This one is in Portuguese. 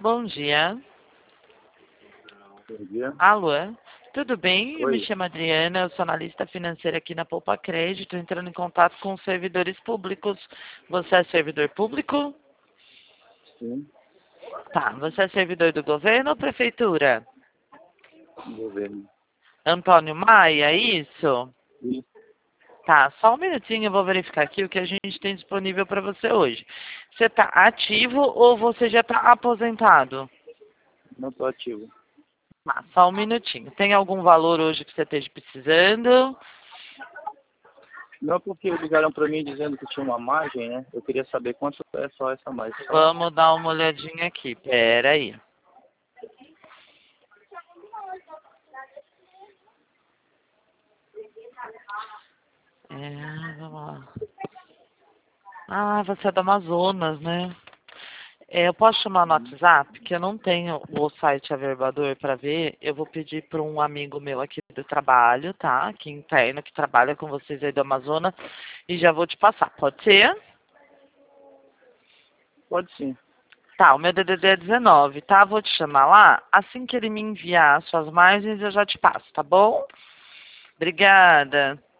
Bom dia. Bom dia. Alô? Tudo bem? Eu me Oi. chamo Adriana, eu sou analista financeira aqui na Poupa Crédito, entrando em contato com os servidores públicos. Você é servidor público? Sim, Tá. Você é servidor do governo ou prefeitura? governo. Antônio Maia, é isso? Isso, Tá, só um minutinho, eu vou verificar aqui o que a gente tem disponível para você hoje. Você está ativo ou você já está aposentado? não estou ativo. Tá, só um minutinho. Tem algum valor hoje que você esteja precisando? Não, porque ligaram para mim dizendo que tinha uma margem, né? Eu queria saber quanto é só essa margem. Vamos dar uma olhadinha aqui. Pera aí. Vamos lá. Ah, você é do Amazonas, né? Eu posso chamar no WhatsApp, que eu não tenho o site Averbador para ver. Eu vou pedir para um amigo meu aqui do trabalho, tá? Aqui interno, que trabalha com vocês aí do Amazonas. E já vou te passar. Pode ser? Pode sim. Tá, o meu DDD é 19, tá? Vou te chamar lá. Assim que ele me enviar as suas margens, eu já te passo, tá bom? Obrigada.